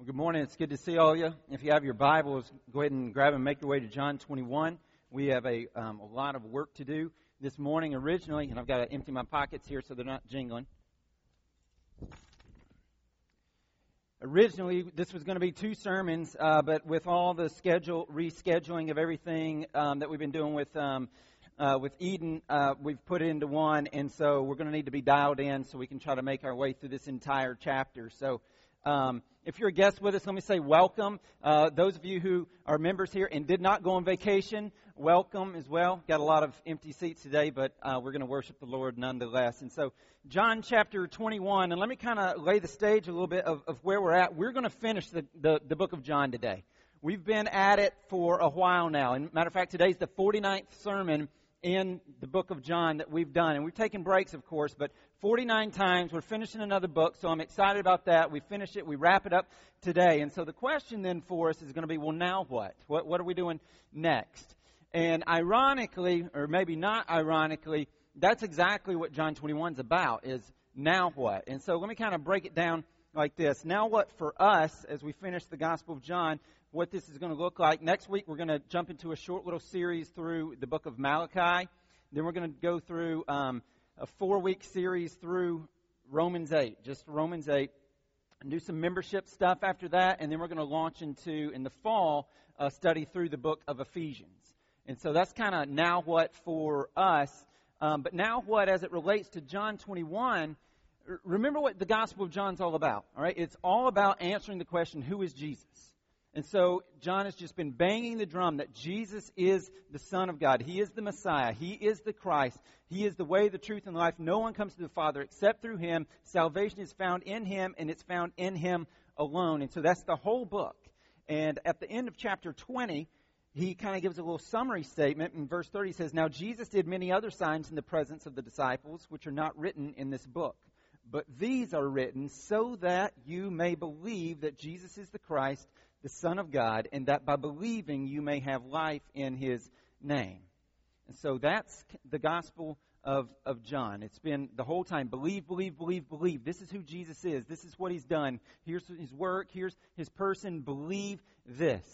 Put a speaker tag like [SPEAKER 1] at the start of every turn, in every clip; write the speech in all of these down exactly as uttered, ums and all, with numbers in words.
[SPEAKER 1] Well, good morning. It's good to see all of you. If you have your Bibles, go ahead and grab and make your way to John twenty-one. We have a, um, a lot of work to do this morning originally, and I've got to empty my pockets here so they're not jingling. Originally, this was going to be two sermons, uh, but with all the schedule rescheduling of everything um, that we've been doing with um, uh, with Eden, uh, we've put it into one, and so we're going to need to be dialed in so we can try to make our way through this entire chapter. So. Um, if you're a guest with us, let me say welcome. Uh, those of you who are members here and did not go on vacation, welcome as well. Got a lot of empty seats today, but uh, we're going to worship the Lord nonetheless. And so, John chapter twenty-one, and let me kind of lay the stage a little bit of, of where we're at. We're going to finish the, the, the book of John today. We've been at it for a while now. And matter of fact, today's the forty-ninth sermon in the book of John that we've done. And we've taken breaks, of course, but forty-nine times. We're finishing another book, so I'm excited about that. We finish it. We wrap it up today. And so the question then for us is going to be, well, now what? What, what are we doing next? And ironically, or maybe not ironically, that's exactly what John twenty-one is about, is now what? And so let me kind of break it down like this. Now what for us, as we finish the Gospel of John, what this is going to look like. Next week, we're going to jump into a short little series through the book of Malachi. Then we're going to go through um, a four-week series through Romans eight, just Romans eight, and do some membership stuff after that. And then we're going to launch into, in the fall, a study through the book of Ephesians. And so that's kind of now what for us. Um, but now what as it relates to John twenty-one, remember what the Gospel of John's all about. All right, it's all about answering the question, who is Jesus? And so John has just been banging the drum that Jesus is the Son of God. He is the Messiah. He is the Christ. He is the way, the truth, and the life. No one comes to the Father except through Him. Salvation is found in Him, and it's found in Him alone. And so that's the whole book. And at the end of chapter twenty, he kind of gives a little summary statement. In verse thirty, he says, "Now Jesus did many other signs in the presence of the disciples, which are not written in this book. But these are written so that you may believe that Jesus is the Christ, the Son of God, and that by believing you may have life in His name." And so that's the Gospel of, of John. It's been the whole time, believe, believe, believe, believe. This is who Jesus is. This is what He's done. Here's His work. Here's His person. Believe this.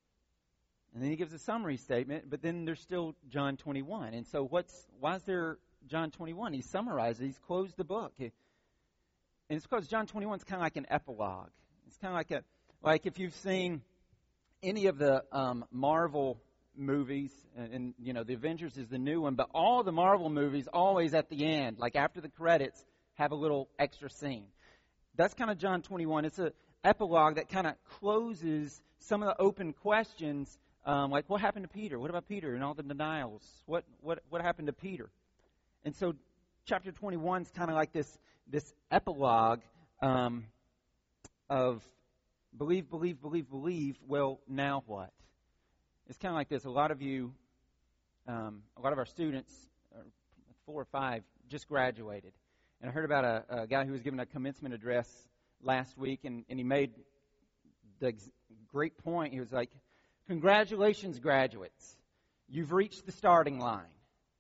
[SPEAKER 1] And then he gives a summary statement, but then there's still John twenty-one. And so what's why is there John twenty-one? He's summarized it. He's closed the book. And it's because John twenty-one is kind of like an epilogue. It's kind of like a Like if you've seen any of the um, Marvel movies, and, and you know the Avengers is the new one, but all the Marvel movies always at the end, like after the credits, have a little extra scene. That's kind of John twenty-one. It's an epilogue that kind of closes some of the open questions, um, like what happened to Peter? What about Peter and all the denials? What what what happened to Peter? And so chapter twenty-one is kind of like this this epilogue um, of Believe, believe, believe, believe. Well, now what? It's kind of like this. A lot of you, um, a lot of our students, four or five, just graduated. And I heard about a, a guy who was giving a commencement address last week, and, and he made the ex- great point. He was like, "Congratulations, graduates. You've reached the starting line."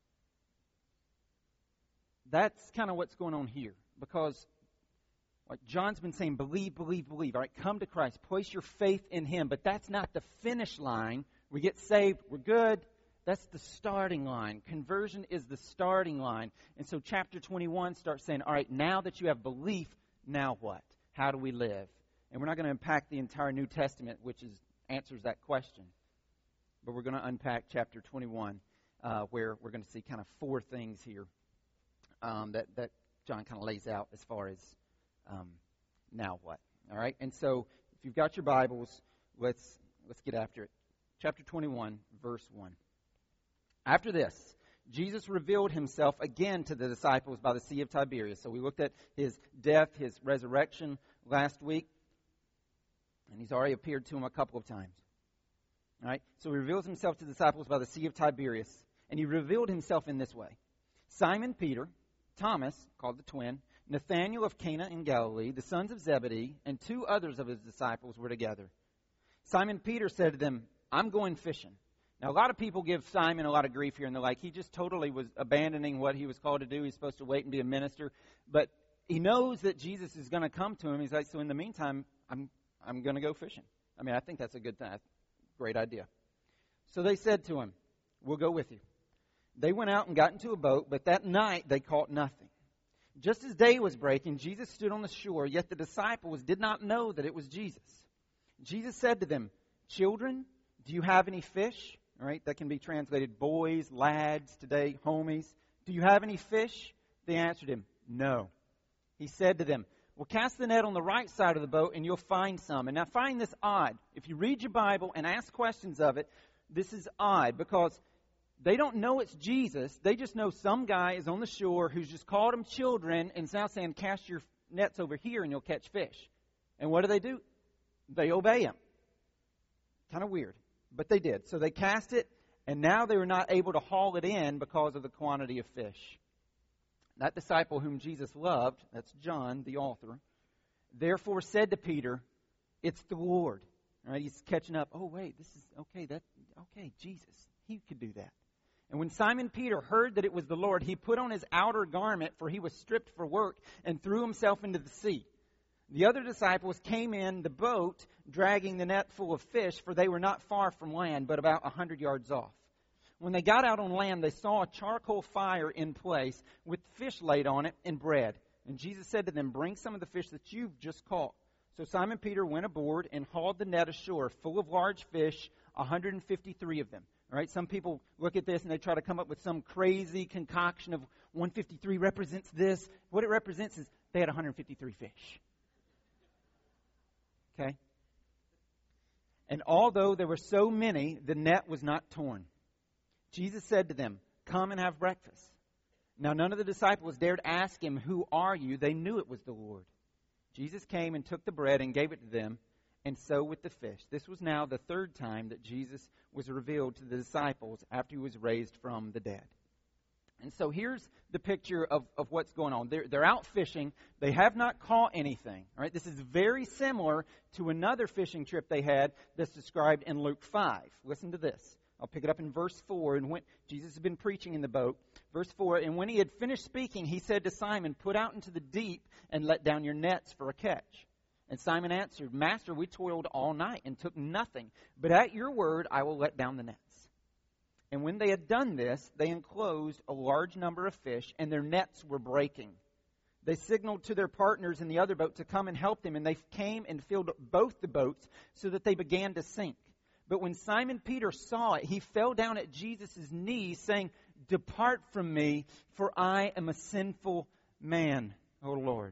[SPEAKER 1] That's kind of what's going on here, because like John's been saying, believe, believe, believe. All right, come to Christ. Place your faith in Him. But that's not the finish line. We get saved. We're good. That's the starting line. Conversion is the starting line. And so chapter twenty-one starts saying, all right, now that you have belief, now what? How do we live? And we're not going to unpack the entire New Testament, which is answers that question. But we're going to unpack chapter twenty-one, uh, where we're going to see kind of four things here um, that, that John kind of lays out as far as Um, now what? All right, and so if you've got your Bibles, let's let's get after it. Chapter twenty-one, verse one. "After this, Jesus revealed Himself again to the disciples by the Sea of Tiberias." So we looked at His death, His resurrection last week, and He's already appeared to them a couple of times. All right, so He reveals Himself to the disciples by the Sea of Tiberias, and He revealed Himself in this way: Simon Peter, Thomas, called the twin, Nathanael of Cana in Galilee, the sons of Zebedee, and two others of His disciples were together. Simon Peter said to them, "I'm going fishing." Now, a lot of people give Simon a lot of grief here, and they're like, he just totally was abandoning what he was called to do. He's supposed to wait and be a minister. But he knows that Jesus is going to come to him. He's like, so in the meantime, I'm I'm going to go fishing. I mean, I think that's a good thing. Great idea. So they said to him, we'll go with you. They went out and got into a boat, but that night they caught nothing. Just as day was breaking, Jesus stood on the shore, yet the disciples did not know that it was Jesus. Jesus said to them, children, do you have any fish? All right, that can be translated boys, lads, today, homies. Do you have any fish? They answered him, no. He said to them, well, cast the net on the right side of the boat and you'll find some. And now find this odd. If you read your Bible and ask questions of it, this is odd because they don't know it's Jesus. They just know some guy is on the shore who's just called them children and is now saying, cast your nets over here and you'll catch fish. And what do they do? They obey him. Kind of weird, but they did. So they cast it, and now they were not able to haul it in because of the quantity of fish. That disciple whom Jesus loved, that's John, the author, therefore said to Peter, it's the Lord. All right, he's catching up. Oh, wait, this is, okay, that, okay, Jesus, he could do that. And when Simon Peter heard that it was the Lord, he put on his outer garment, for he was stripped for work, and threw himself into the sea. The other disciples came in the boat, dragging the net full of fish, for they were not far from land, but about a hundred yards off. When they got out on land, they saw a charcoal fire in place with fish laid on it and bread. And Jesus said to them, bring some of the fish that you've just caught. So Simon Peter went aboard and hauled the net ashore full of large fish, one hundred fifty-three of them. All right, some people look at this and they try to come up with some crazy concoction of one hundred fifty-three represents this. What it represents is they had one hundred fifty-three fish. Okay? And although there were so many, the net was not torn. Jesus said to them, come and have breakfast. Now none of the disciples dared ask him, who are you? They knew it was the Lord. Jesus came and took the bread and gave it to them, and so with the fish. This was now the third time that Jesus was revealed to the disciples after he was raised from the dead. And so here's the picture of, of what's going on. They're, they're out fishing. They have not caught anything. All right, this is very similar to another fishing trip they had that's described in Luke five. Listen to this. I'll pick it up in verse four. And when Jesus had been preaching in the boat, verse four, and when he had finished speaking, he said to Simon, put out into the deep and let down your nets for a catch. And Simon answered, Master, we toiled all night and took nothing, but at your word I will let down the nets. And when they had done this, they enclosed a large number of fish, and their nets were breaking. They signaled to their partners in the other boat to come and help them, and they came and filled both the boats so that they began to sink. But when Simon Peter saw it, he fell down at Jesus' knees, saying, depart from me, for I am a sinful man, O Lord.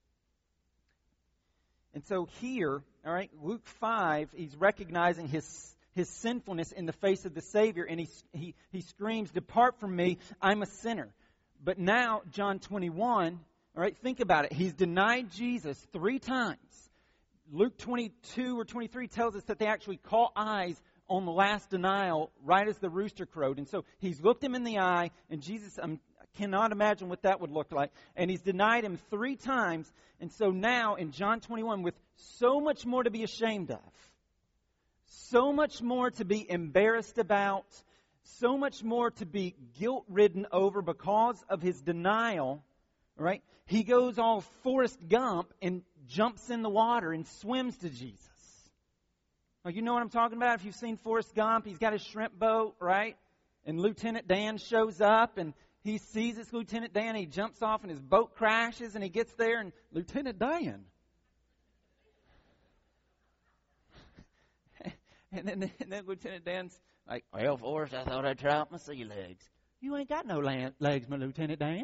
[SPEAKER 1] And so here, all right, Luke five, he's recognizing his his sinfulness in the face of the Savior, and he he he screams, depart from me, I'm a sinner. But now, John twenty-one, all right, think about it. He's denied Jesus three times. Luke twenty-two or twenty-three tells us that they actually caught eyes on the last denial right as the rooster crowed. And so he's looked him in the eye, and Jesus, I cannot imagine what that would look like. And he's denied him three times. And so now in John twenty-one, with so much more to be ashamed of, so much more to be embarrassed about, so much more to be guilt-ridden over because of his denial, right? He goes all Forrest Gump and jumps in the water and swims to Jesus. Well, you know what I'm talking about? If you've seen Forrest Gump, he's got his shrimp boat, right? And Lieutenant Dan shows up and he sees it's Lieutenant Dan. And he jumps off and his boat crashes and he gets there and Lieutenant Dan. and, then, and then Lieutenant Dan's like, well, Forrest, I thought I'd try out my sea legs. You ain't got no land, legs, my Lieutenant Dan.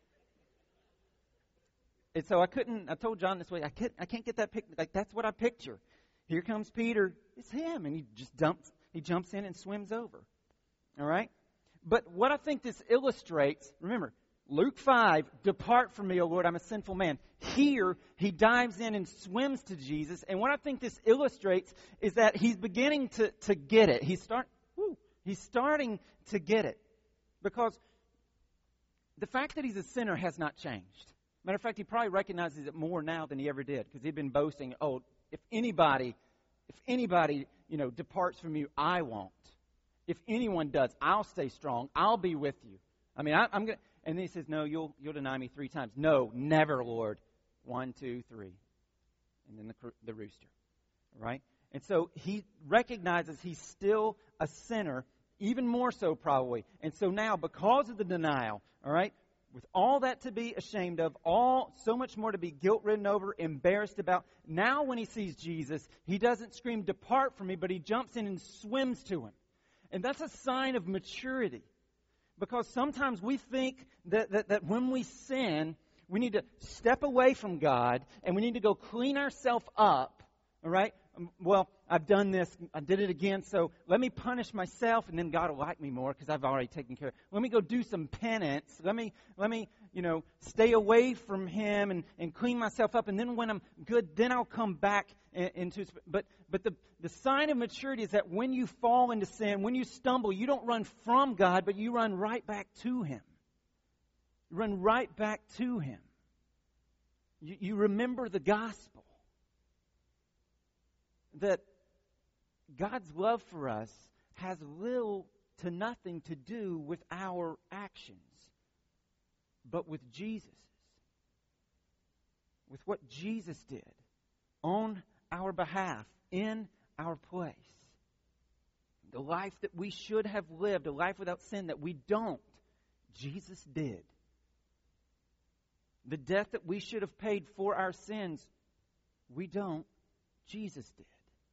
[SPEAKER 1] And so I couldn't, I told John this way, I can't, I can't get that picture. Like, that's what I picture. Here comes Peter. It's him. And he just dumps, he jumps in and swims over. All right? But what I think this illustrates, remember, Luke five, depart from me, O Lord, I'm a sinful man. Here, he dives in and swims to Jesus. And what I think this illustrates is that he's beginning to, to get it. He's, start, whoo, he's starting to get it. Because the fact that he's a sinner has not changed. Matter of fact, he probably recognizes it more now than he ever did, because he'd been boasting, oh, if anybody, if anybody, you know, departs from you, I won't. If anyone does, I'll stay strong. I'll be with you. I mean, I, I'm going to, and then he says, no, you'll you'll deny me three times. No, never, Lord. One, two, three. And then the, the rooster. right? And so he recognizes he's still a sinner, even more so probably. And so now, because of the denial, all right, with all that to be ashamed of, all so much more to be guilt-ridden over, embarrassed about, now when he sees Jesus, he doesn't scream, "Depart from me," but he jumps in and swims to him. And that's a sign of maturity. Because sometimes we think that, that, that when we sin, we need to step away from God and we need to go clean ourselves up, all right? Um, well, I've done this, I did it again, so let me punish myself and then God will like me more because I've already taken care of it. Let me go do some penance. Let me, let me, you know, stay away from Him and, and clean myself up. And then when I'm good, then I'll come back in, into, but, but the, the sign of maturity is that when you fall into sin, when you stumble, you don't run from God, but you run right back to Him. You run right back to Him. You, you remember the gospel. That God's love for us has little to nothing to do with our actions, but with Jesus. With what Jesus did on our behalf, in our place. The life that we should have lived, a life without sin that we don't, Jesus did. The death that we should have paid for our sins, we don't, Jesus did.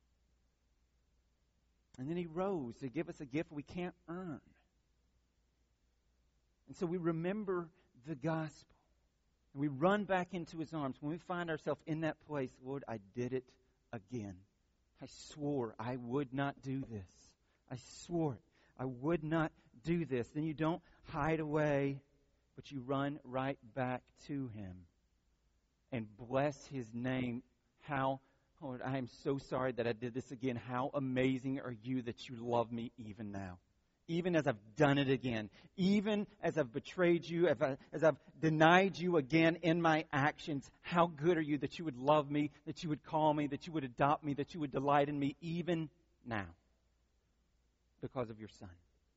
[SPEAKER 1] And then He rose to give us a gift we can't earn. And so we remember the gospel. And we run back into His arms. When we find ourselves in that place, Lord, I did it again. I swore I would not do this. I swore it. I would not do this. Then you don't hide away, but you run right back to Him and bless His name. How Lord, I am so sorry that I did this again. How amazing are you that you love me even now. Even as I've done it again. Even as I've betrayed you, as, I, as I've denied you again in my actions. How good are you that you would love me, that you would call me, that you would adopt me, that you would delight in me even now. Because of your Son.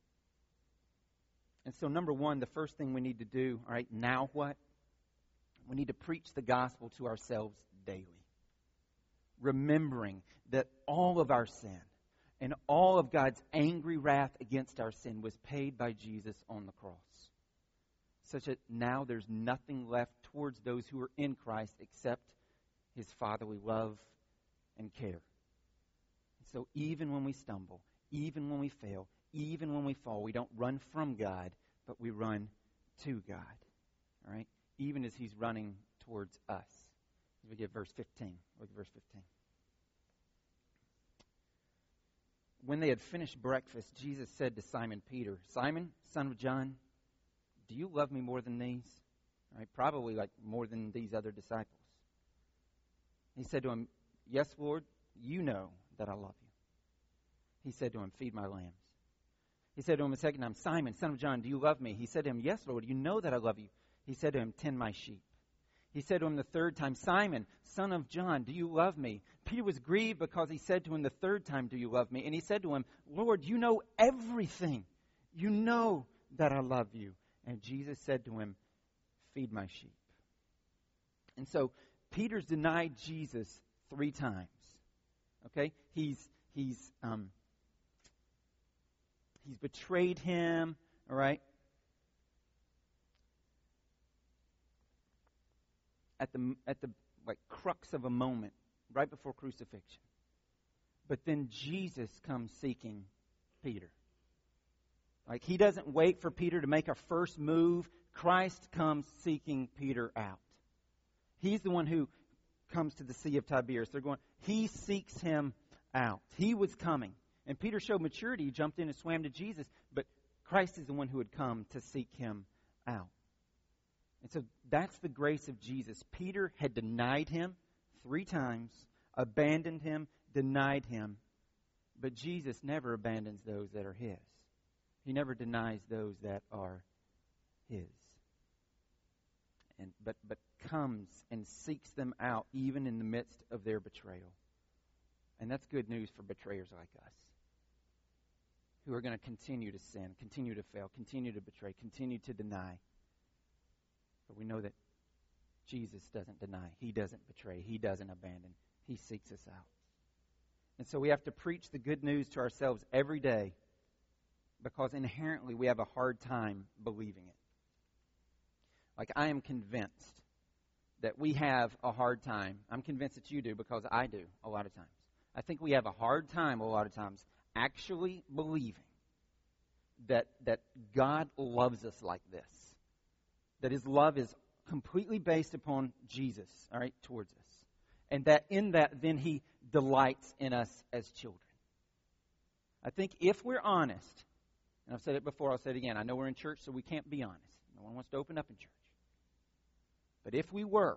[SPEAKER 1] And so number one, the first thing we need to do, all right, now what? We need to preach the gospel to ourselves daily. Remembering that all of our sin and all of God's angry wrath against our sin was paid by Jesus on the cross. Such that now there's nothing left towards those who are in Christ except His fatherly love and care. So even when we stumble, even when we fail, even when we fall, we don't run from God, but we run to God. All right? Even as He's running towards us. We get verse fifteen. Look at verse fifteen. When they had finished breakfast, Jesus said to Simon Peter, "Simon, son of John, do you love me more than these?" All right, probably like more than these other disciples. He said to him, "Yes, Lord, you know that I love you." He said to him, "Feed my lambs." He said to him a second time, "Simon, son of John, do you love me?" He said to him, "Yes, Lord, you know that I love you." He said to him, "Tend my sheep." He said to him the third time, "Simon, son of John, do you love me?" Peter was grieved because he said to him the third time, "Do you love me?" And he said to him, "Lord, you know everything. You know that I love you." And Jesus said to him, "Feed my sheep." And so Peter's denied Jesus three times. Okay? He's he's um he's betrayed him, all right? At the at the like crux of a moment, right before crucifixion. But then Jesus comes seeking Peter. Like He doesn't wait for Peter to make a first move. Christ comes seeking Peter out. He's the one who comes to the Sea of Tiberias. They're going. He seeks him out. He was coming, and Peter showed maturity. He jumped in and swam to Jesus. But Christ is the one who had come to seek him out. And so that's the grace of Jesus. Peter had denied Him three times, abandoned Him, denied Him. But Jesus never abandons those that are His. He never denies those that are His. And but but comes and seeks them out even in the midst of their betrayal. And that's good news for betrayers like us, who are going to continue to sin, continue to fail, continue to betray, continue to deny. But we know that Jesus doesn't deny. He doesn't betray. He doesn't abandon. He seeks us out. And so we have to preach the good news to ourselves every day because inherently we have a hard time believing it. Like, I am convinced that we have a hard time. I'm convinced that you do because I do a lot of times. I think we have a hard time a lot of times actually believing that that God loves us like this. That His love is completely based upon Jesus, all right, towards us. And that in that, then He delights in us as children. I think if we're honest, and I've said it before, I'll say it again. I know we're in church, so we can't be honest. No one wants to open up in church. But if we were,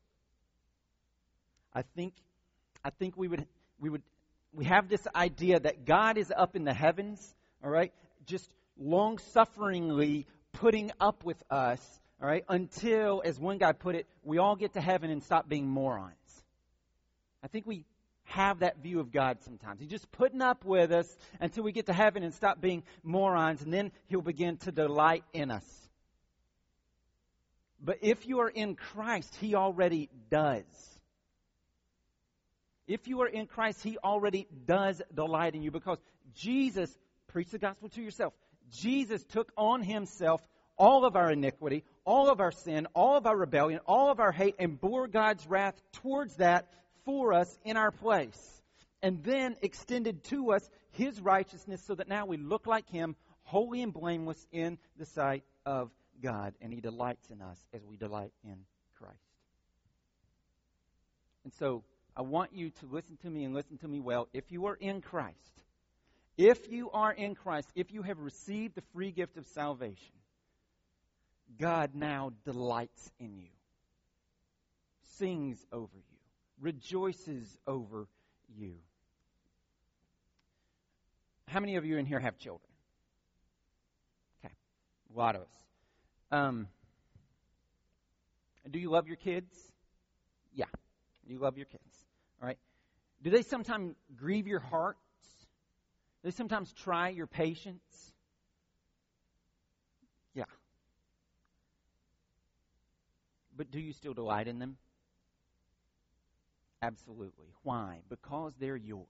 [SPEAKER 1] I think I think we would we would we have this idea that God is up in the heavens, all right, just long-sufferingly putting up with us, all right, until, as one guy put it, we all get to heaven and stop being morons. I think we have that view of God sometimes. He's just putting up with us until we get to heaven and stop being morons, and then He'll begin to delight in us. But if you are in Christ, He already does. If you are in Christ, He already does delight in you because Jesus, preach the gospel to yourself, Jesus took on Himself all of our iniquity, all of our sin, all of our rebellion, all of our hate, and bore God's wrath towards that for us in our place. And then extended to us His righteousness so that now we look like Him, holy and blameless in the sight of God. And He delights in us as we delight in Christ. And so I want you to listen to me and listen to me well. If you are in Christ, if you are in Christ, if you have received the free gift of salvation, God now delights in you, sings over you, rejoices over you. How many of you in here have children? Okay, a lot of us. Um, do you love your kids? Yeah, you love your kids. All right. Do they sometimes grieve your hearts? Do they sometimes try your patience? Yeah. But do you still delight in them? Absolutely. Why? Because they're yours.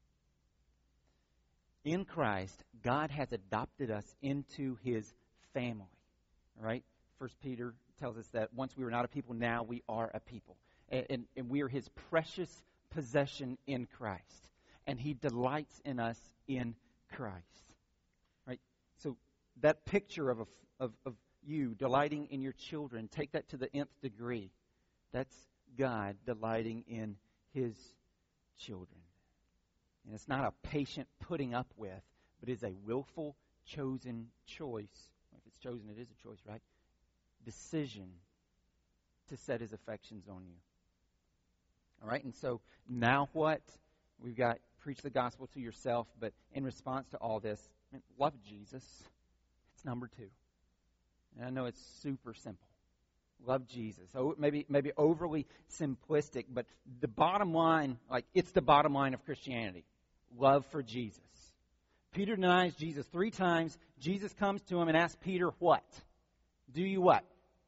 [SPEAKER 1] In Christ, God has adopted us into His family. All right? First Peter tells us that once we were not a people, now we are a people. And, and, and we are His precious possession in Christ. And He delights in us in Christ. Right? So that picture of, a, of, of you delighting in your children, take that to the nth degree. That's God delighting in His children. And it's not a patient putting up with, but is a willful, chosen choice. If it's chosen, it is a choice, right? Decision to set His affections on you. All right, and so now what? We've got preach the gospel to yourself, but in response to all this, I mean, love Jesus. It's number two. And I know it's super simple. Love Jesus. Oh, maybe maybe overly simplistic, but the bottom line, like it's the bottom line of Christianity. Love for Jesus. Peter denies Jesus three times. Jesus comes to him and asks Peter, what? Do you what?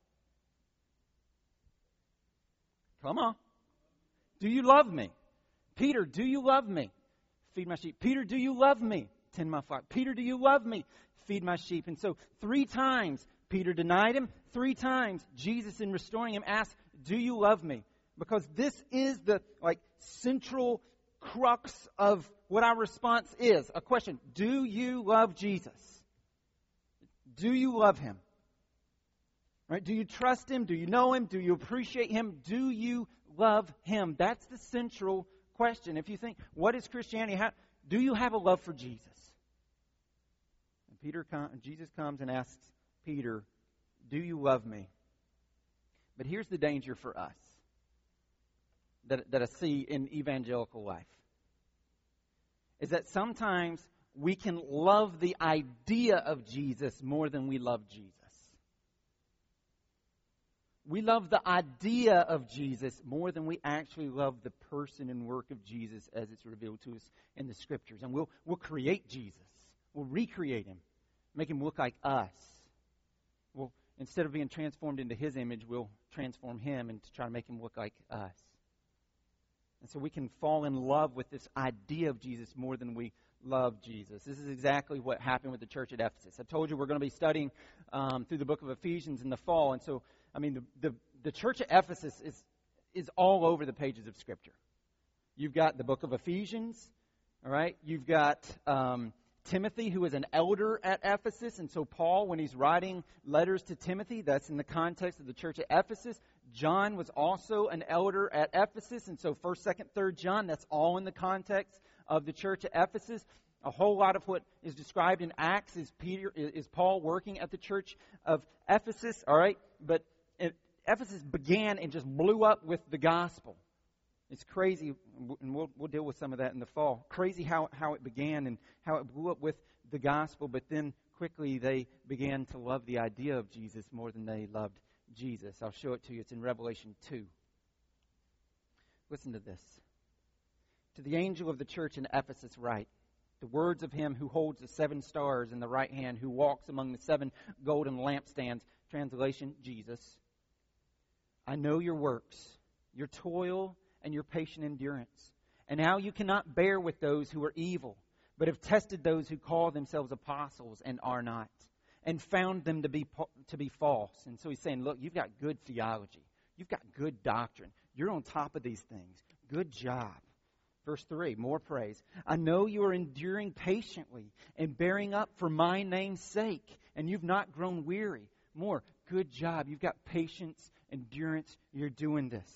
[SPEAKER 1] Come on. Do you love me? Peter, do you love me? Feed my sheep. Peter, do you love me? Tend my flock. Peter, do you love me? Feed my sheep. And so three times Peter denied Him. Three times Jesus, in restoring him, asked, do you love me? Because this is the like central crux of what our response is. A question. Do you love Jesus? Do you love Him? Right? Do you trust Him? Do you know Him? Do you appreciate Him? Do you love Him? That's the central question. If you think, what is Christianity? How, do you have a love for Jesus? And Peter, Jesus comes and asks Peter, do you love me? But here's the danger for us that, that I see in evangelical life. Is that sometimes we can love the idea of Jesus more than we love Jesus. We love the idea of Jesus more than we actually love the person and work of Jesus as it's revealed to us in the Scriptures. And we'll we'll create Jesus. We'll recreate Him, make Him look like us. We'll, instead of being transformed into His image, we'll transform Him and to try to make Him look like us. And so we can fall in love with this idea of Jesus more than we love Jesus. This is exactly what happened with the church at Ephesus. I told you we're going to be studying um, through the book of Ephesians in the fall. And so, I mean, the, the, the church at Ephesus is, is all over the pages of Scripture. You've got the book of Ephesians, all right? You've got um, Timothy, who is an elder at Ephesus. And so Paul, when he's writing letters to Timothy, that's in the context of the church at Ephesus. John was also an elder at Ephesus. And so first, second, third John, that's all in the context of the church at Ephesus. A whole lot of what is described in Acts is Peter, is Paul working at the church of Ephesus, all right? But it, Ephesus began and just blew up with the gospel. It's crazy, and we'll, we'll deal with some of that in the fall. Crazy how, how it began and how it blew up with the gospel, but then quickly they began to love the idea of Jesus more than they loved Jesus. I'll show it to you. It's in Revelation two. Listen to this. To the angel of the church in Ephesus write, the words of him who holds the seven stars in the right hand, who walks among the seven golden lampstands. Translation, Jesus. I know your works, your toil, and your patient endurance, and how you cannot bear with those who are evil, but have tested those who call themselves apostles and are not, and found them to be to be false. And so he's saying, look, you've got good theology. You've got good doctrine. You're on top of these things. Good job. Verse three, more praise. I know you are enduring patiently and bearing up for my name's sake, and you've not grown weary. More, good job. You've got patience, endurance. You're doing this.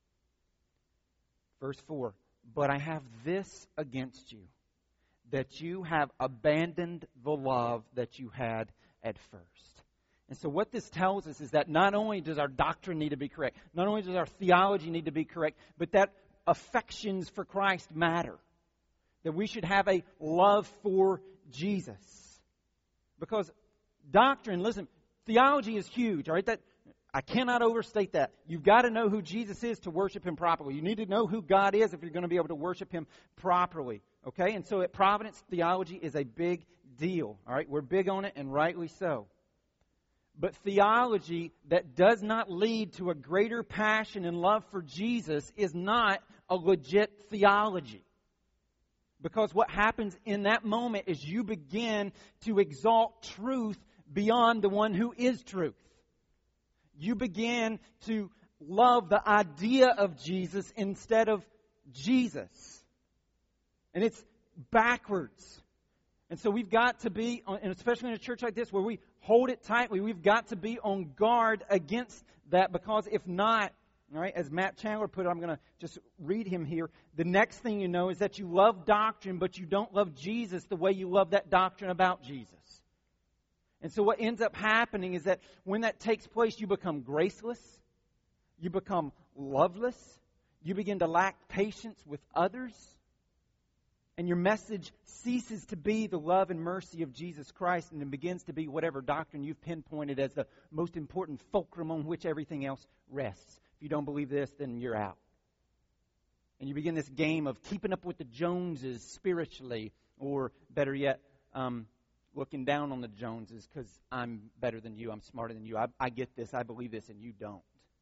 [SPEAKER 1] Verse four, but I have this against you, that you have abandoned the love that you had at first. And so what this tells us is that not only does our doctrine need to be correct, not only does our theology need to be correct, but that affections for Christ matter. That we should have a love for Jesus. Because doctrine, listen, theology is huge, all right? That I cannot overstate that. You've got to know who Jesus is to worship Him properly. You need to know who God is if you're going to be able to worship Him properly. Okay? And so at Providence, theology is a big deal. All right? We're big on it, and rightly so. But theology that does not lead to a greater passion and love for Jesus is not a legit theology. Because what happens in that moment is you begin to exalt truth beyond the one who is truth. You begin to love the idea of Jesus instead of Jesus. And it's backwards. And so we've got to be, and especially in a church like this where we hold it tightly, we've got to be on guard against that, because if not, all right, as Matt Chandler put it, I'm going to just read him here. The next thing you know is that you love doctrine, but you don't love Jesus the way you love that doctrine about Jesus. And so what ends up happening is that when that takes place, you become graceless, you become loveless, you begin to lack patience with others, and your message ceases to be the love and mercy of Jesus Christ, and it begins to be whatever doctrine you've pinpointed as the most important fulcrum on which everything else rests. If you don't believe this, then you're out. And you begin this game of keeping up with the Joneses spiritually, or better yet, um, looking down on the Joneses because I'm better than you, I'm smarter than you, I, I get this, I believe this, and you don't.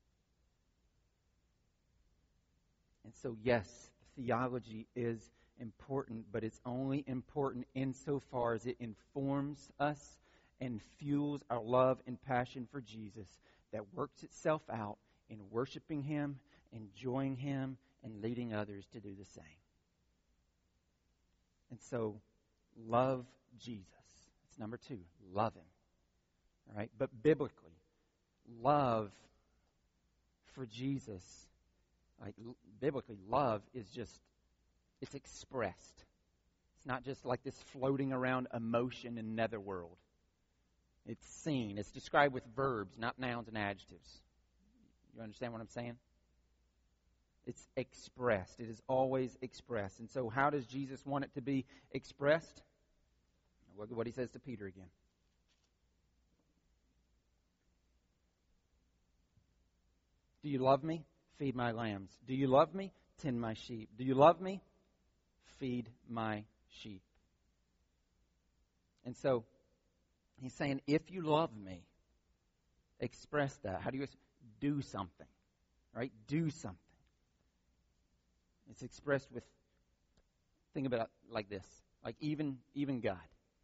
[SPEAKER 1] And so, yes, theology is important, but it's only important insofar as it informs us and fuels our love and passion for Jesus that works itself out in worshiping Him, enjoying Him, and leading others to do the same. And so, love Jesus. It's number two, love Him. All right? But biblically, love for Jesus, like biblically, love is just, it's expressed. It's not just like this floating around emotion in netherworld. It's seen. It's described with verbs, not nouns and adjectives. You understand what I'm saying? It's expressed. It is always expressed. And so how does Jesus want it to be expressed? Look at what He says to Peter again. Do you love me? Feed my lambs. Do you love me? Tend my sheep. Do you love me? Feed my sheep. And so He's saying, if you love me, express that. How do you do something? Right? Do something. It's expressed with, think about it like this, like even, even God.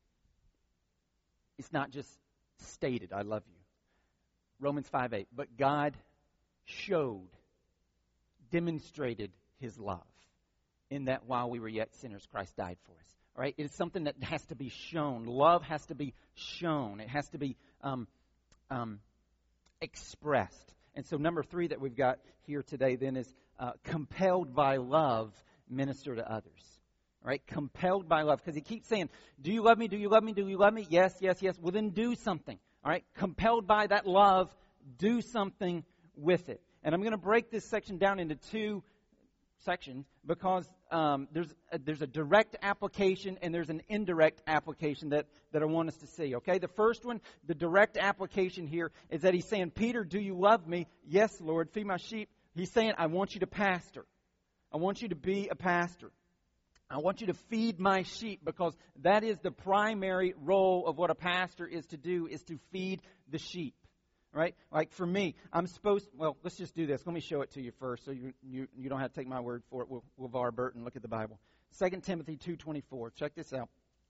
[SPEAKER 1] It's not just stated, I love you. Romans five eight, but God showed, demonstrated His love in that while we were yet sinners, Christ died for us. All right? It's something that has to be shown. Love has to be shown. It has to be um, um, expressed. And so number three that we've got here today then is uh, compelled by love, minister to others. All right? Compelled by love. Because he keeps saying, do you love me? Do you love me? Do you love me? Yes, yes, yes. Well, then do something. All right? Compelled by that love, do something with it. And I'm going to break this section down into two sections because um, there's a, there's a direct application and there's an indirect application that, that I want us to see. Okay, the first one, the direct application here is that he's saying, Peter, do you love me? Yes, Lord, feed my sheep. He's saying, I want you to pastor. I want you to be a pastor. I want you to feed my sheep because that is the primary role of what a pastor is to do, is to feed the sheep. Right? Like for me, I'm supposed, well, let's just do this. Let me show it to you first so you you, you don't have to take my word for it. We'll, we'll var Burton, look at the Bible. Second Timothy two twenty-four. Check this out.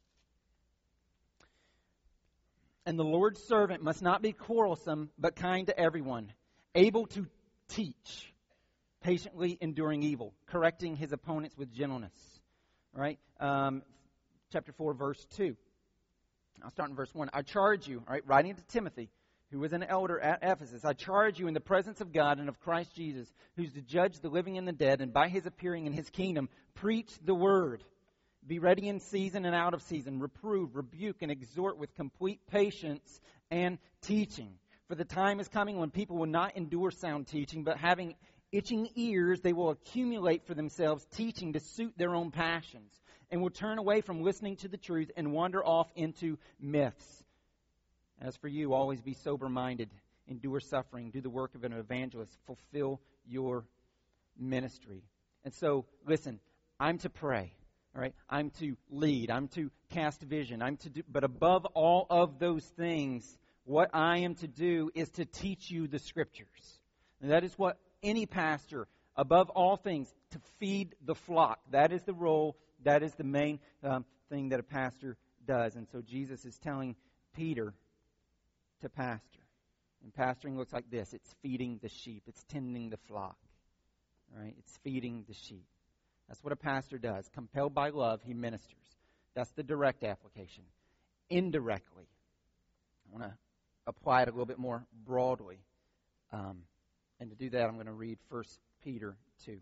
[SPEAKER 1] And the Lord's servant must not be quarrelsome, but kind to everyone, able to teach, patiently enduring evil, correcting his opponents with gentleness. All right? Um, chapter four, verse two. I'll start in verse one. I charge you, all right, writing to Timothy, who was an elder at Ephesus, I charge you in the presence of God and of Christ Jesus, who's to judge the living and the dead, and by his appearing in his kingdom, preach the word. Be ready in season and out of season. Reprove, rebuke, and exhort with complete patience and teaching. For the time is coming when people will not endure sound teaching, but having itching ears, they will accumulate for themselves teaching to suit their own passions, and will turn away from listening to the truth and wander off into myths. As for you, always be sober-minded, endure suffering, do the work of an evangelist, fulfill your ministry. And so, listen, I'm to pray, all right? I'm to lead, I'm to cast vision, I'm to do, but above all of those things, what I am to do is to teach you the Scriptures. And that is what any pastor, above all things, to feed the flock. That is the role, that is the main um, thing that a pastor does. And so Jesus is telling Peter to pastor. And pastoring looks like this. It's feeding the sheep. It's tending the flock. Right? It's feeding the sheep. That's what a pastor does. Compelled by love, he ministers. That's the direct application. Indirectly, I want to apply it a little bit more broadly. Um, and to do that, I'm going to read First Peter two.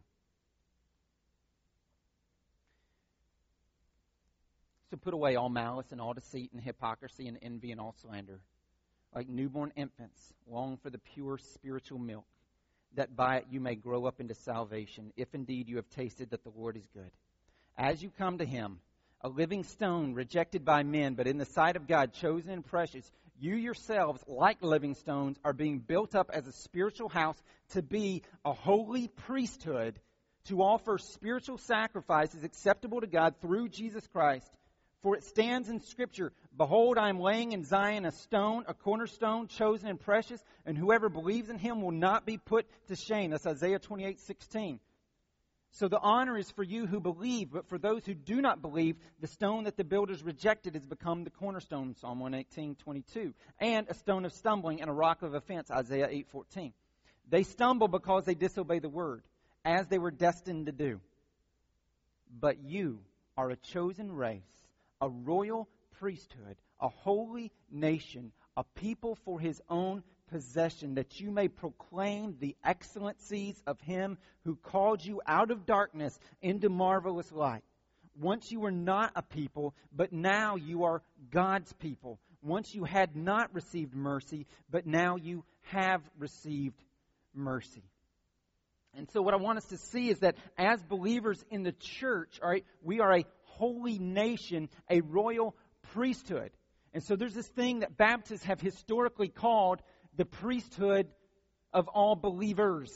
[SPEAKER 1] So put away all malice and all deceit and hypocrisy and envy and all slander. Like newborn infants, long for the pure spiritual milk, that by it you may grow up into salvation, if indeed you have tasted that the Lord is good. As you come to him, a living stone rejected by men, but in the sight of God chosen and precious, you yourselves, like living stones, are being built up as a spiritual house to be a holy priesthood, to offer spiritual sacrifices acceptable to God through Jesus Christ. For it stands in Scripture, behold, I am laying in Zion a stone, a cornerstone, chosen and precious, and whoever believes in him will not be put to shame. That's Isaiah twenty-eight sixteen. So the honor is for you who believe, but for those who do not believe, the stone that the builders rejected has become the cornerstone, Psalm one eighteen twenty-two, and a stone of stumbling and a rock of offense, Isaiah eight fourteen. They stumble because they disobey the word, as they were destined to do. But you are a chosen race, a royal priesthood, a holy nation, a people for his own possession, that you may proclaim the excellencies of him who called you out of darkness into marvelous light. Once you were not a people, but now you are God's people. Once you had not received mercy, but now you have received mercy. And so what I want us to see is that as believers in the church, all right, we are a holy nation, a royal priesthood. And so there's this thing that Baptists have historically called the priesthood of all believers.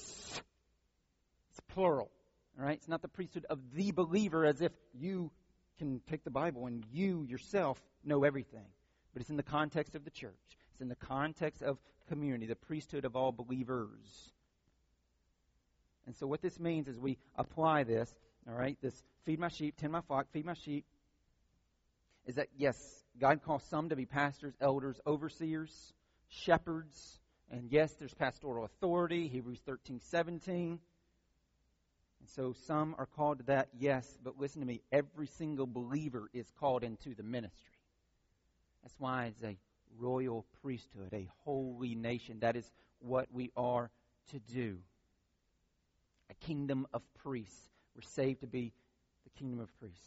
[SPEAKER 1] It's plural, all right? It's not the priesthood of the believer as if you can take the Bible and you yourself know everything. But it's in the context of the church. It's in the context of community, the priesthood of all believers. And so what this means as we apply this All right, this feed my sheep, tend my flock, feed my sheep, is that, yes, God calls some to be pastors, elders, overseers, shepherds, and yes, there's pastoral authority, Hebrews thirteen seventeen. And so some are called to that, yes, but listen to me, every single believer is called into the ministry. That's why it's a royal priesthood, a holy nation. That is what we are to do. A kingdom of priests. We're saved to be the kingdom of priests.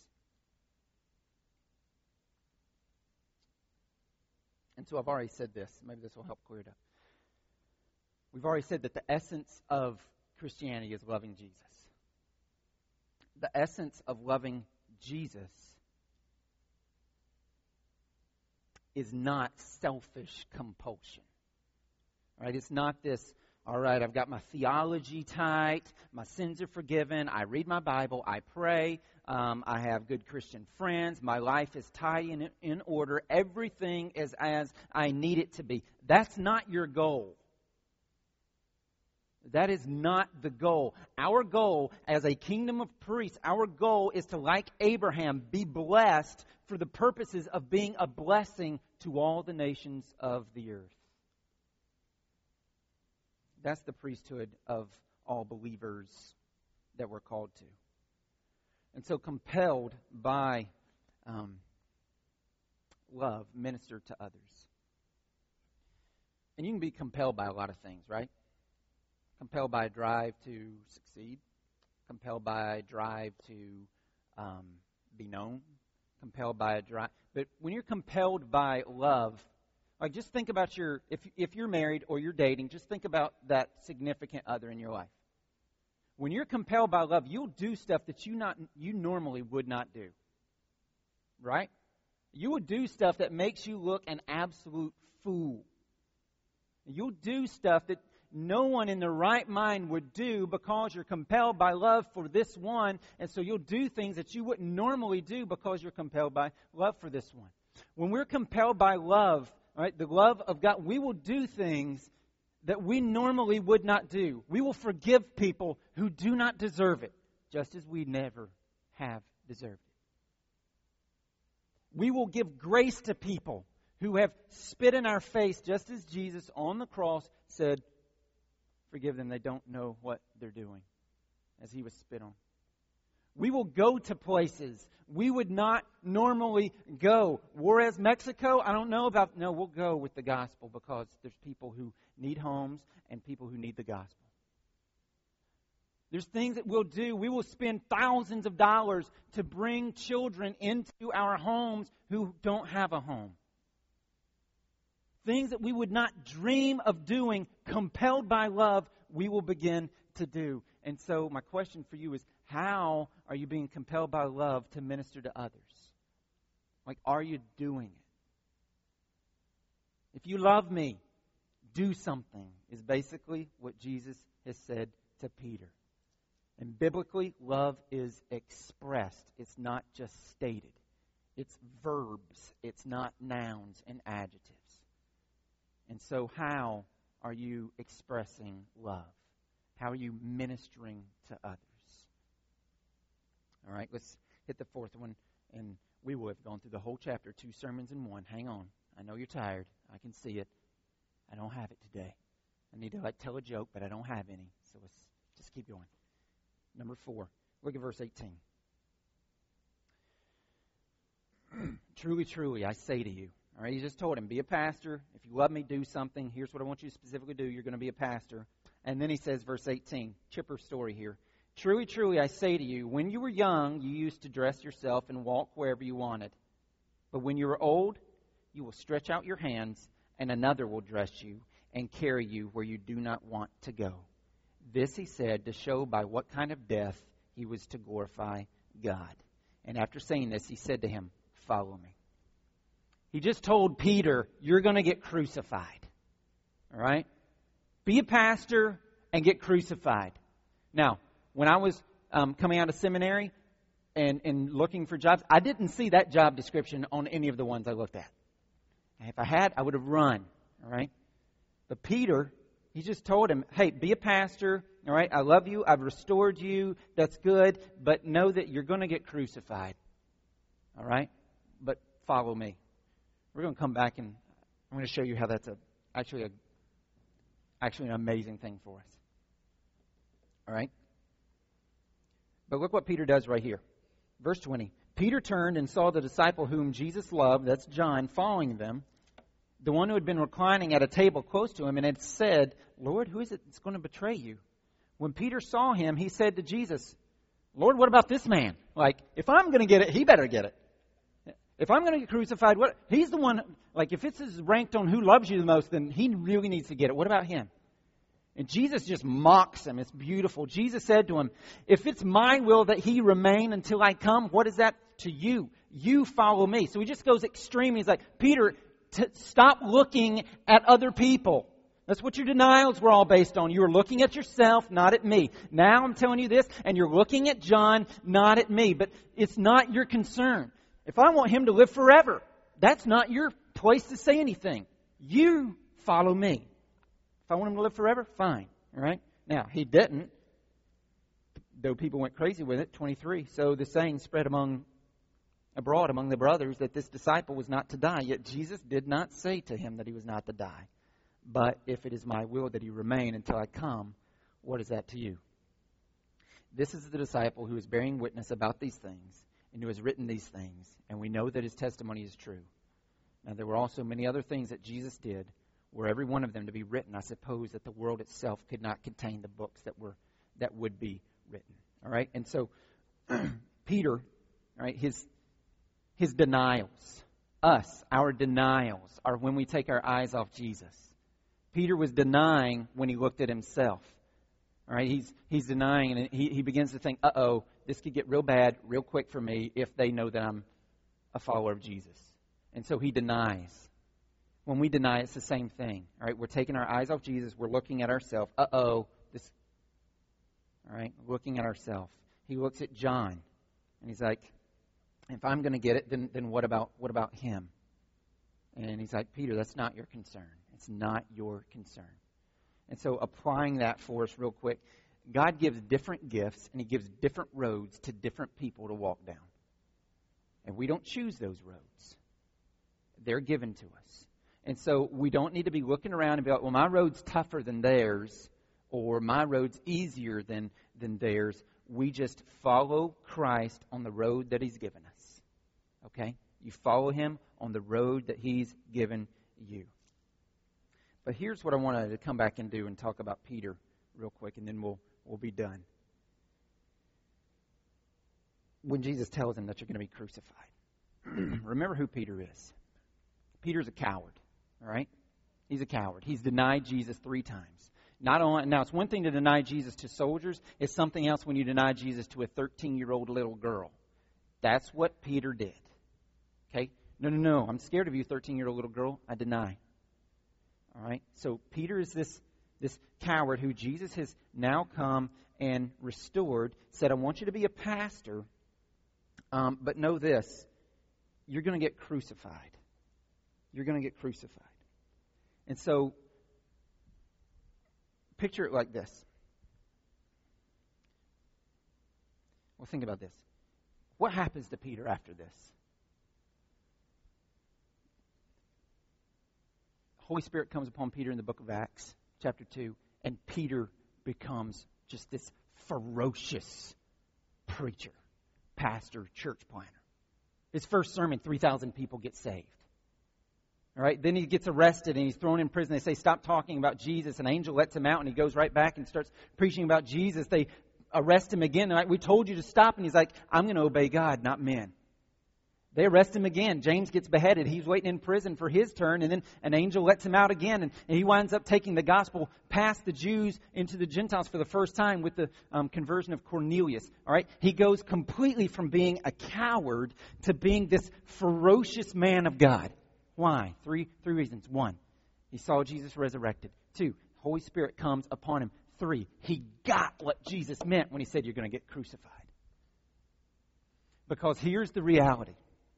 [SPEAKER 1] And so I've already said this. Maybe this will help clear it up. We've already said that the essence of Christianity is loving Jesus. The essence of loving Jesus is not selfish compulsion. Right? It's not this, all right, I've got my theology tight, my sins are forgiven, I read my Bible, I pray, um, I have good Christian friends, my life is tight in, in order, everything is as I need it to be. That's not your goal. That is not the goal. Our goal as a kingdom of priests, our goal is to, like Abraham, be blessed for the purposes of being a blessing to all the nations of the earth. That's the priesthood of all believers that we're called to. And so compelled by um, love, minister to others. And you can be compelled by a lot of things, right? Compelled by a drive to succeed. Compelled by a drive to um, be known. Compelled by a drive. But when you're compelled by love, like just think about your, if if you're married or you're dating, just think about that significant other in your life. When you're compelled by love, you'll do stuff that you not you normally would not do. Right? You would do stuff that makes you look an absolute fool. You'll do stuff that no one in their right mind would do because you're compelled by love for this one, and so you'll do things that you wouldn't normally do because you're compelled by love for this one. When we're compelled by love, right, the love of God, we will do things that we normally would not do. We will forgive people who do not deserve it, just as we never have deserved it. We will give grace to people who have spit in our face, just as Jesus on the cross said, forgive them, they don't know what they're doing, as he was spit on. We will go to places we would not normally go. Whereas Mexico, I don't know about, no, we'll go with the gospel because there's people who need homes and people who need the gospel. There's things that we'll do. We will spend thousands of dollars to bring children into our homes who don't have a home. Things that we would not dream of doing, compelled by love, we will begin to do. And so my question for you is, how are you being compelled by love to minister to others? Like, are you doing it? If you love me, do something, is basically what Jesus has said to Peter. And biblically, love is expressed. It's not just stated. It's verbs. It's not nouns and adjectives. And so how are you expressing love? How are you ministering to others? All right, let's hit the fourth one. And we will have gone through the whole chapter, two sermons in one. Hang on. I know you're tired. I can see it. I don't have it today. I need to like tell a joke, but I don't have any. So let's just keep going. Number four. Look at verse eighteen. Truly, truly, I say to you. All right, he just told him, be a pastor. If you love me, do something. Here's what I want you to specifically do. You're going to be a pastor. And then he says, verse eighteen, chipper story here. Truly, truly, I say to you, when you were young, you used to dress yourself and walk wherever you wanted. But when you are old, you will stretch out your hands, and another will dress you and carry you where you do not want to go. This he said to show by what kind of death he was to glorify God. And after saying this, he said to him, follow me. He just told Peter, you're going to get crucified. All right? Be a pastor and get crucified. Now, when I was um, coming out of seminary and, and looking for jobs, I didn't see that job description on any of the ones I looked at. And if I had, I would have run. All right? But Peter, he just told him, hey, be a pastor, All right, I love you. I've restored you. That's good. But know that you're going to get crucified. All right? But follow me. We're going to come back and I'm going to show you how that's a actually a actually an amazing thing for us. All right? But look what Peter does right here. Verse twenty. Peter turned and saw the disciple whom Jesus loved, that's John, following them, the one who had been reclining at a table close to him, and had said, Lord, who is it that's going to betray you? When Peter saw him, he said to Jesus, Lord, what about this man? Like, if I'm going to get it, he better get it. If I'm going to get crucified, what? He's the one, like, if it's ranked on who loves you the most, then he really needs to get it. What about him? And Jesus just mocks him. It's beautiful. Jesus said to him, if it's my will that he remain until I come, what is that to you? You follow me. So he just goes extreme. He's like, Peter, t- stop looking at other people. That's what your denials were all based on. You were looking at yourself, not at me. Now I'm telling you this, and you're looking at John, not at me. But it's not your concern. If I want him to live forever, that's not your place to say anything. You follow me. If I want him to live forever, fine. All right? Now, he didn't, though people went crazy with it. twenty-three. So the saying spread among abroad among the brothers that this disciple was not to die. Yet Jesus did not say to him that he was not to die. But if it is my will that he remain until I come, what is that to you? This is the disciple who is bearing witness about these things and who has written these things. And we know that his testimony is true. Now, there were also many other things that Jesus did, were every one of them to be written. I suppose that the world itself could not contain the books that were that would be written. All right, and so Peter, all right, his his denials, us, our denials are when we take our eyes off Jesus. Peter was denying when he looked at himself. All right, he's he's denying, and he he begins to think, uh oh, this could get real bad, real quick for me if they know that I'm a follower of Jesus, and so he denies. When we deny, it's the same thing. All right, we're taking our eyes off Jesus. We're looking at ourselves. Uh-oh. This. All right, looking at ourselves. He looks at John, and he's like, if I'm going to get it, then then what about what about him? And he's like, Peter, that's not your concern. It's not your concern. And so applying that for us real quick, God gives different gifts, and he gives different roads to different people to walk down. And we don't choose those roads. They're given to us. And so we don't need to be looking around and be like, well, my road's tougher than theirs, or my road's easier than, than theirs. We just follow Christ on the road that he's given us. Okay? You follow him on the road that he's given you. But here's what I wanted to come back and do and talk about Peter real quick, and then we'll we'll be done. When Jesus tells him that you're going to be crucified, remember who Peter is. Peter's a coward. All right? He's a coward. He's denied Jesus three times. Not only, now, it's one thing to deny Jesus to soldiers. It's something else when you deny Jesus to a thirteen-year-old little girl. That's what Peter did. Okay? No, no, no. I'm scared of you, thirteen-year-old little girl. I deny. All right? So Peter is this, this coward who Jesus has now come and restored. Said, I want you to be a pastor, um, but know this. You're going to get crucified. You're going to get crucified. And so, picture it like this. Well, think about this. What happens to Peter after this? Holy Spirit comes upon Peter in the book of Acts, chapter two, and Peter becomes just this ferocious preacher, pastor, church planner. His first sermon, three thousand people get saved. All right, then he gets arrested and he's thrown in prison. They say, stop talking about Jesus. An angel lets him out and he goes right back and starts preaching about Jesus. They arrest him again. They're like, we told you to stop. And he's like, I'm going to obey God, not men. They arrest him again. James gets beheaded. He's waiting in prison for his turn. And then an angel lets him out again. And, and he winds up taking the gospel past the Jews into the Gentiles for the first time with the um, conversion of Cornelius. All right, he goes completely from being a coward to being this ferocious man of God. Why? Three three reasons. One, he saw Jesus resurrected. Two, Holy Spirit comes upon him. Three, he got what Jesus meant when he said you're going to get crucified. Because here's the reality.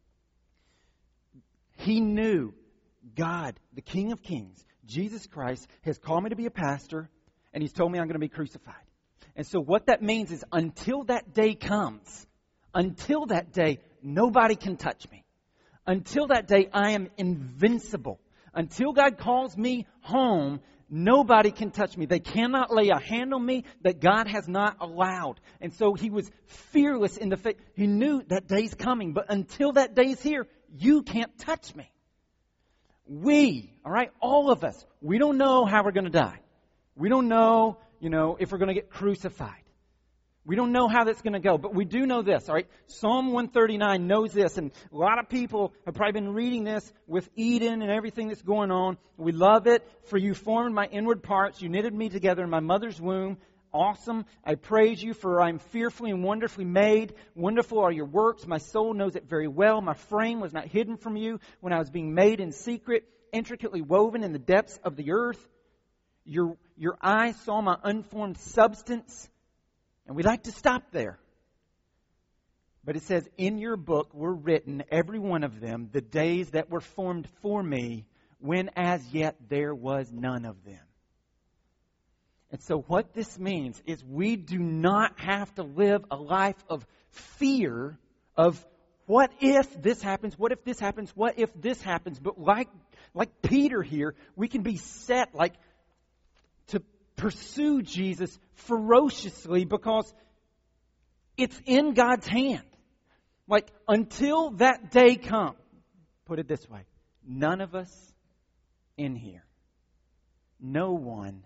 [SPEAKER 1] He knew God, the King of Kings, Jesus Christ, has called me to be a pastor, and he's told me I'm going to be crucified. And so what that means is until that day comes, until that day, nobody can touch me. Until that day, I am invincible. Until God calls me home, nobody can touch me. They cannot lay a hand on me that God has not allowed. And so he was fearless in the faith. He knew that day's coming, but until that day's here, you can't touch me. We, all right, all of us, we don't know how we're going to die. We don't know, you know, if we're going to get crucified. We don't know how that's going to go, but we do know this, all right? Psalm one thirty-nine knows this, and a lot of people have probably been reading this with Eden and everything that's going on. We love it. For you formed my inward parts. You knitted me together in my mother's womb. Awesome. I praise you, for I am fearfully and wonderfully made. Wonderful are your works. My soul knows it very well. My frame was not hidden from you when I was being made in secret, intricately woven in the depths of the earth. Your, your eyes saw my unformed substance. And we like to stop there. But it says, in your book were written, every one of them, the days that were formed for me, when as yet there was none of them. And so what this means is we do not have to live a life of fear of what if this happens, what if this happens, what if this happens. But like, like Peter here, we can be set like to pursue Jesus ferociously because it's in God's hand. Like, until that day comes, put it this way, none of us in here, no one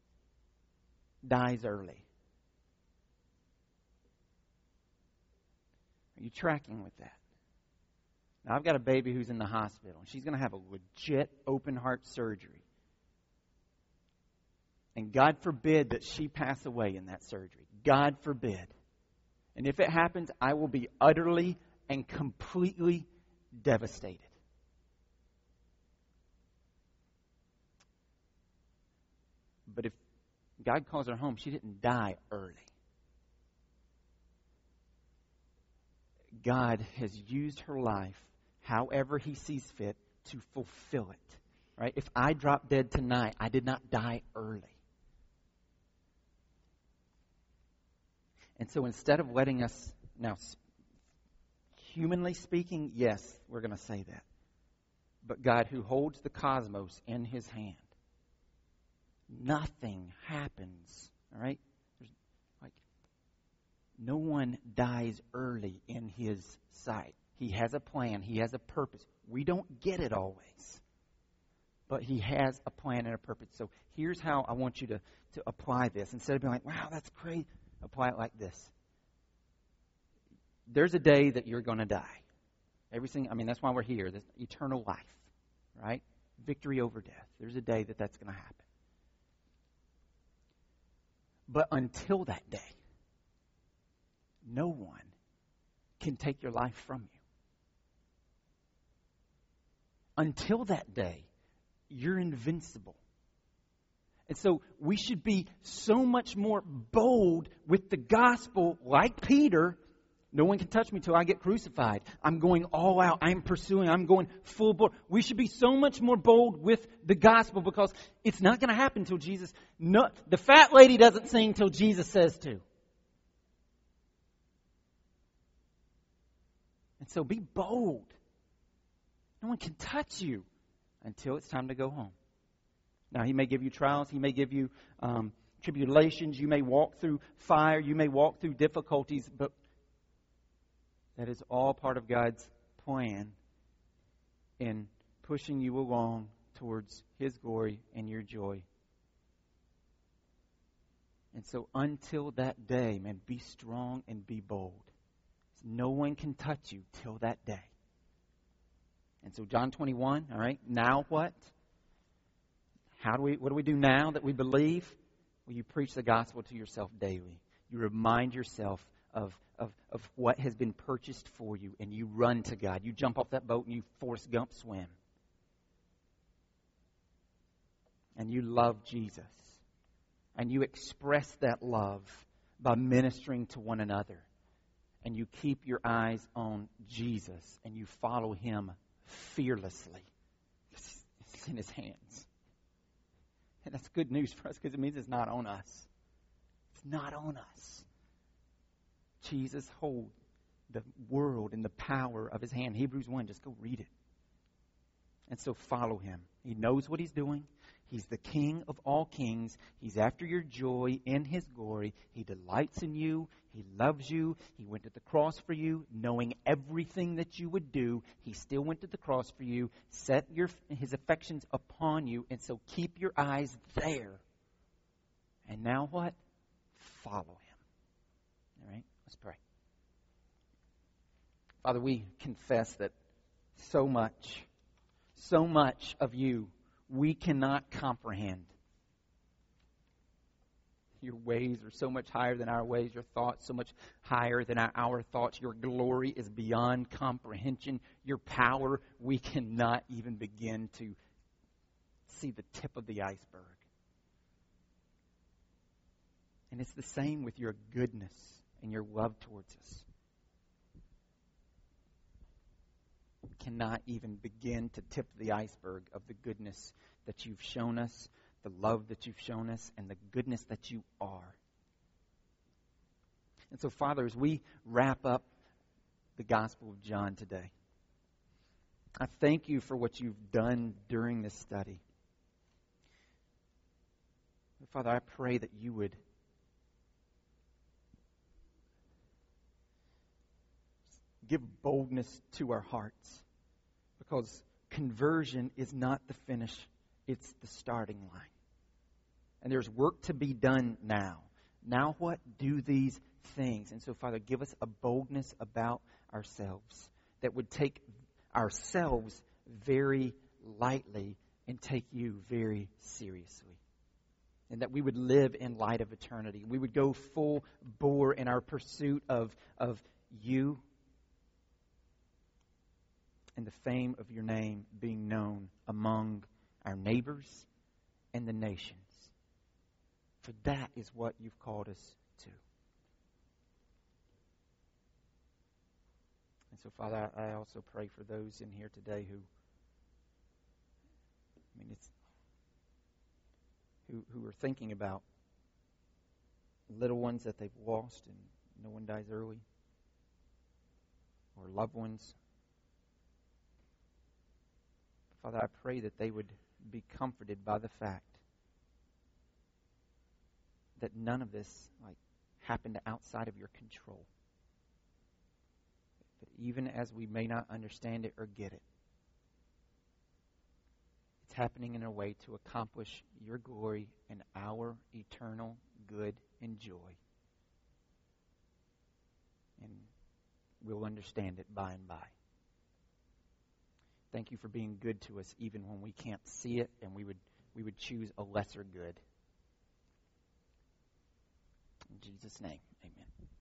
[SPEAKER 1] dies early. Are you tracking with that? Now, I've got a baby who's in the hospital, and she's going to have a legit open heart surgery. And God forbid that she pass away in that surgery. God forbid. And if it happens, I will be utterly and completely devastated. But if God calls her home, she didn't die early. God has used her life however He sees fit to fulfill it. Right? If I drop dead tonight, I did not die early. And so instead of letting us, now, humanly speaking, yes, we're going to say that. But God, who holds the cosmos in His hand, nothing happens, all right? There's like, no one dies early in His sight. He has a plan. He has a purpose. We don't get it always. But He has a plan and a purpose. So here's how I want you to, to apply this. Instead of being like, wow, that's great. Apply it like this. There's a day that you're going to die. Everything, I mean, that's why we're here. This eternal life, right? Victory over death. There's a day that that's going to happen. But until that day, no one can take your life from you. Until that day, you're invincible. And so we should be so much more bold with the gospel, like Peter. No one can touch me till I get crucified. I'm going all out. I'm pursuing. I'm going full bore. We should be so much more bold with the gospel because it's not going to happen till Jesus. No, the fat lady doesn't sing till Jesus says to. And so be bold. No one can touch you until it's time to go home. Now, He may give you trials. He may give you um, tribulations. You may walk through fire. You may walk through difficulties. But that is all part of God's plan in pushing you along towards His glory and your joy. And so until that day, man, be strong and be bold. No one can touch you till that day. And so John twenty-one, all right, now what? How do we, what do we do now that we believe? Well, you preach the gospel to yourself daily. You remind yourself of, of, of what has been purchased for you, and you run to God. You jump off that boat and you Forrest Gump swim. And you love Jesus. And you express that love by ministering to one another. And you keep your eyes on Jesus, and you follow Him fearlessly. It's in His hands. And that's good news for us because it means it's not on us. It's not on us. Jesus holds the world in the power of his hand. Hebrews one, just go read it. And so follow him. He knows what he's doing. He's the King of all kings. He's after your joy in his glory. He delights in you. He loves you. He went to the cross for you, knowing everything that you would do. He still went to the cross for you, set your his affections upon you, and so keep your eyes there. And now what? Follow him. All right? Let's pray. Father, we confess that so much, so much of you we cannot comprehend. Your ways are so much higher than our ways. Your thoughts so much higher than our, our thoughts. Your glory is beyond comprehension. Your power, we cannot even begin to see the tip of the iceberg. And it's the same with your goodness and your love towards us. We cannot even begin to tip the iceberg of the goodness that you've shown us, the love that you've shown us, and the goodness that you are. And so, Father, as we wrap up the Gospel of John today, I thank you for what you've done during this study. Father, I pray that you would give boldness to our hearts, because conversion is not the finish, it's the starting line. And there's work to be done now. Now what? Do these things. And so, Father, give us a boldness about ourselves that would take ourselves very lightly and take you very seriously. And that we would live in light of eternity. We would go full bore in our pursuit of, of you and the fame of your name being known among our neighbors and the nations. For that is what you've called us to. And so, Father, I also pray for those in here today who, I mean, it's, who, who are thinking about little ones that they've lost and no one dies early, or loved ones. Father, I pray that they would be comforted by the fact that none of this like happened outside of your control. That even as we may not understand it or get it, it's happening in a way to accomplish your glory and our eternal good and joy. And we'll understand it by and by. Thank you for being good to us even when we can't see it, and we would we would choose a lesser good. In Jesus' name, amen.